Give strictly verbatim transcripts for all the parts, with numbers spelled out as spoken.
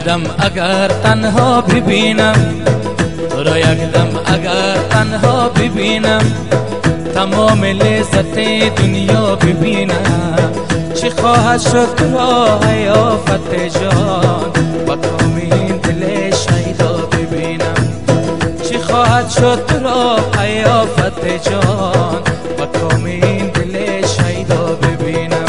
دم اگر تنها ببینم، تو را یک دم اگر تنها ببینم، تمام لذت دنیا ببینم. چی خواهد شد تو را ای آفت جان، با کام این دل شیدا ببینم. چی خواهد شد تو را ای آفت جان، با کام این دل شیدا ببینم.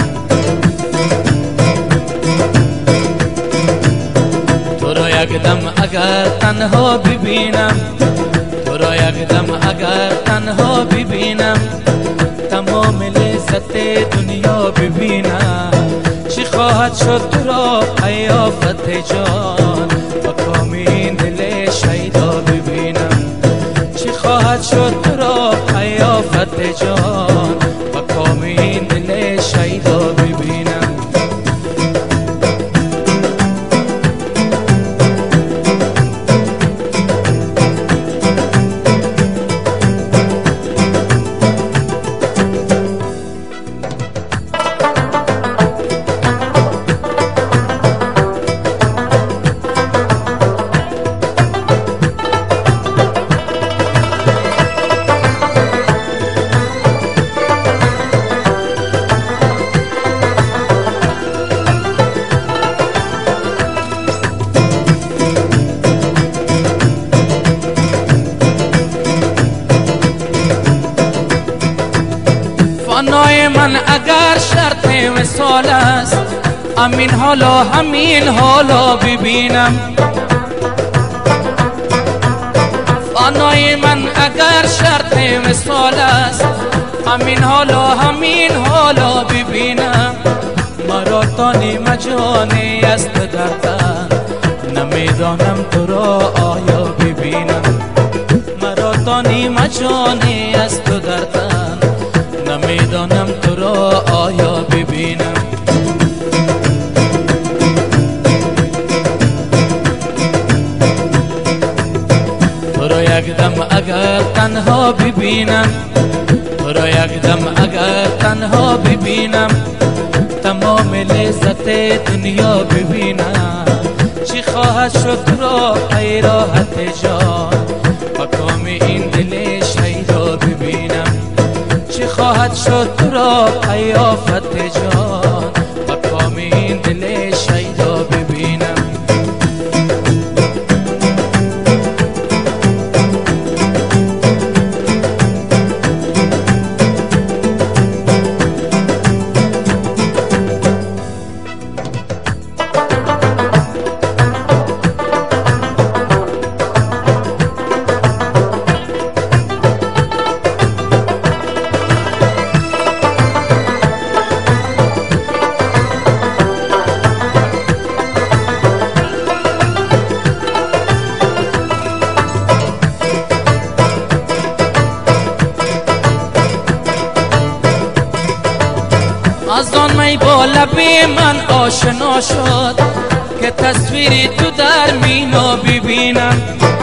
تو را یک دم اگر تنها ببینم، تو را یک دم اگر تنها ببینم، تمام لذت دنیا ببینم. چی خواهد شد تو را ای آفت جان، با کام این دل شیدا ببینم. چی خواهد شد تو را ای آفت جان، با کام این دل شیدا ببینم. فنای من اگر شرط وصال است، همین حالا همین حالا ببینم. فنای من اگر شرط وصال است، همین حالا همین حالا ببینم. مرا تانی مجانی است در تن، نمیدانم تو را آیا ببینم. مرا تانی مجانی است در تن، نمیدانم تو را آیا ببینم. تو را یک دم اگر تنها ببینم، تو را یک دم اگر تنها ببینم، تمام لذت دنیا ببینم. چی خواهد شد تو را ای راحت جان، با کام این دل شیدا ببینم. چی خواهد شد تو را ای آفت جان، با کام این دل شیدا ببینم. از آن می با لب من آشنا شد، که تصویری تو در مینا ببینم.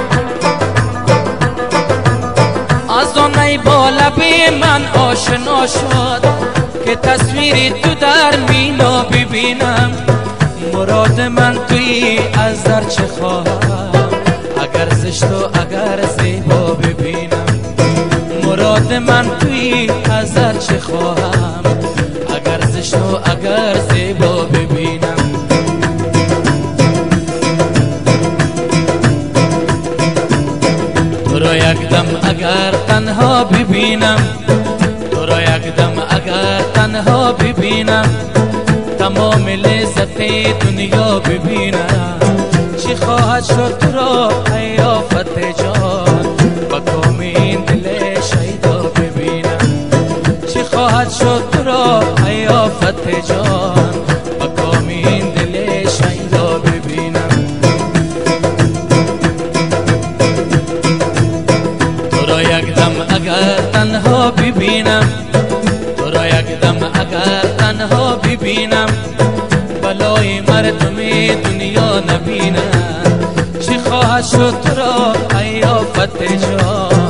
از آن می با لب من آشنا شد، که تصویری تو در مینا ببینم. مراد من توی از در چه خواهم، اگر زشت و اگر زیبا ببینم. مراد من توی از در چه خواهم، اگر زشت و اگر زیبا ببینم. تو را یک دم اگر تنها ببینم، تو را یک دم اگر تنها ببینم، تمام لذت دنیا ببینم. چی خواهد شد تو را ای آفت جان، با کام این دل شیدا ببینم. چی خواهد شد تو را ای آفت جان، با کام این دل شیدا ببینم. تو را یک دم اگر تنها ببینم، تو را یک دم اگر تنها ببینم، بلای مردم دنیا نبینم. چی خواهد شد تو را ای آفت جان،